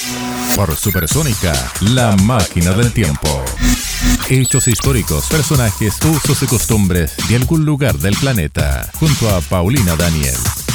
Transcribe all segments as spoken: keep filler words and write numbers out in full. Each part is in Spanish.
Por Supersónica, la máquina del tiempo. Hechos históricos, personajes, usos y costumbres de algún lugar del planeta. Junto a Paulina Daniel.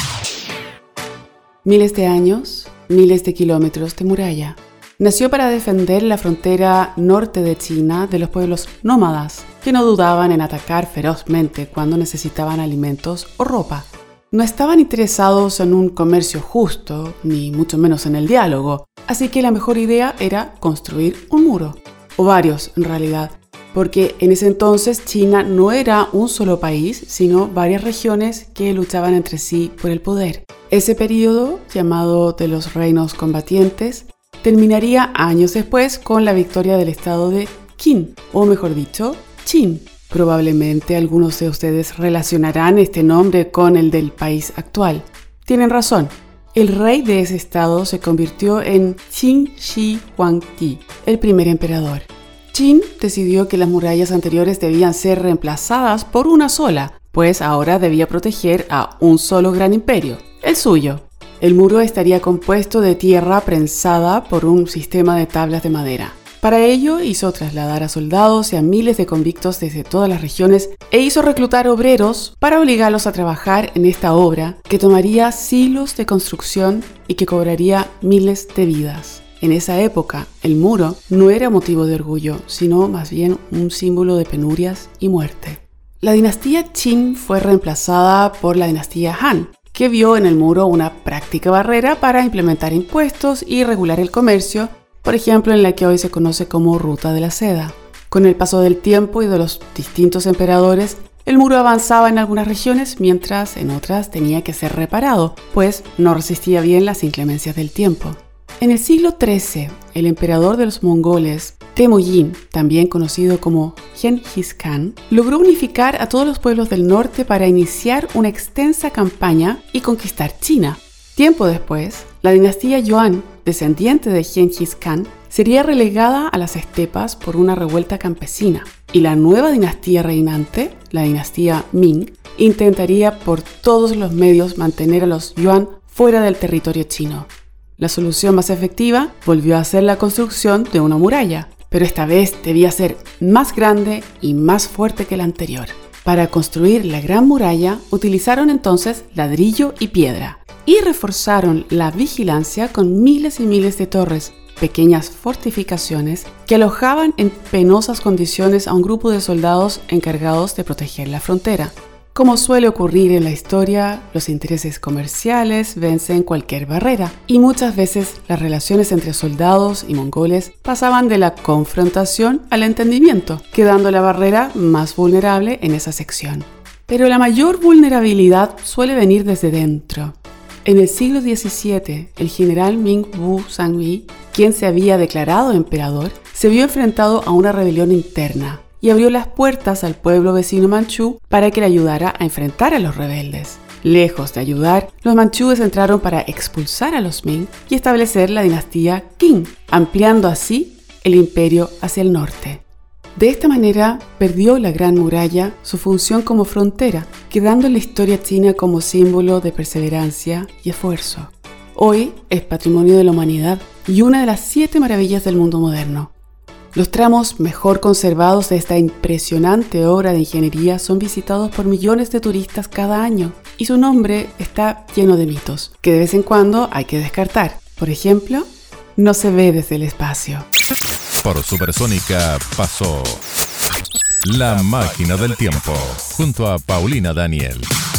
Miles de años, miles de kilómetros de muralla. Nació para defender la frontera norte de China de los pueblos nómadas, que no dudaban en atacar ferozmente cuando necesitaban alimentos o ropa. No estaban interesados en un comercio justo, ni mucho menos en el diálogo, así que la mejor idea era construir un muro, o varios en realidad, porque en ese entonces China no era un solo país, sino varias regiones que luchaban entre sí por el poder. Ese periodo, llamado de los reinos combatientes, terminaría años después con la victoria del estado de Qin, o mejor dicho, Qin. Probablemente algunos de ustedes relacionarán este nombre con el del país actual. Tienen razón, el rey de ese estado se convirtió en Qin Shi Huangdi, el primer emperador. Qin decidió que las murallas anteriores debían ser reemplazadas por una sola, pues ahora debía proteger a un solo gran imperio, el suyo. El muro estaría compuesto de tierra prensada por un sistema de tablas de madera. Para ello hizo trasladar a soldados y a miles de convictos desde todas las regiones e hizo reclutar obreros para obligarlos a trabajar en esta obra que tomaría siglos de construcción y que cobraría miles de vidas. En esa época, el muro no era motivo de orgullo, sino más bien un símbolo de penurias y muerte. La dinastía Qin fue reemplazada por la dinastía Han, que vio en el muro una práctica barrera para implementar impuestos y regular el comercio, por ejemplo en la que hoy se conoce como Ruta de la Seda. Con el paso del tiempo y de los distintos emperadores, el muro avanzaba en algunas regiones, mientras en otras tenía que ser reparado, pues no resistía bien las inclemencias del tiempo. En el siglo trece, el emperador de los mongoles, Temujin, también conocido como Genghis Khan, logró unificar a todos los pueblos del norte para iniciar una extensa campaña y conquistar China. Tiempo después, la dinastía Yuan, descendiente de Genghis Khan, sería relegada a las estepas por una revuelta campesina, y la nueva dinastía reinante, la dinastía Ming, intentaría por todos los medios mantener a los Yuan fuera del territorio chino. La solución más efectiva volvió a ser la construcción de una muralla, pero esta vez debía ser más grande y más fuerte que la anterior. Para construir la gran muralla utilizaron entonces ladrillo y piedra y reforzaron la vigilancia con miles y miles de torres, pequeñas fortificaciones que alojaban en penosas condiciones a un grupo de soldados encargados de proteger la frontera. Como suele ocurrir en la historia, los intereses comerciales vencen cualquier barrera y muchas veces las relaciones entre soldados y mongoles pasaban de la confrontación al entendimiento, quedando la barrera más vulnerable en esa sección. Pero la mayor vulnerabilidad suele venir desde dentro. En el siglo diecisiete, el general Ming Wu Sangui, quien se había declarado emperador, se vio enfrentado a una rebelión interna y abrió las puertas al pueblo vecino manchú para que le ayudara a enfrentar a los rebeldes. Lejos de ayudar, los manchúes entraron para expulsar a los Ming y establecer la dinastía Qing, ampliando así el imperio hacia el norte. De esta manera, perdió la Gran Muralla su función como frontera, quedando en la historia china como símbolo de perseverancia y esfuerzo. Hoy es patrimonio de la humanidad y una de las siete maravillas del mundo moderno. Los tramos mejor conservados de esta impresionante obra de ingeniería son visitados por millones de turistas cada año y su nombre está lleno de mitos que de vez en cuando hay que descartar. Por ejemplo, no se ve desde el espacio. Por Supersónica pasó La Máquina del Tiempo junto a Paulina Daniel.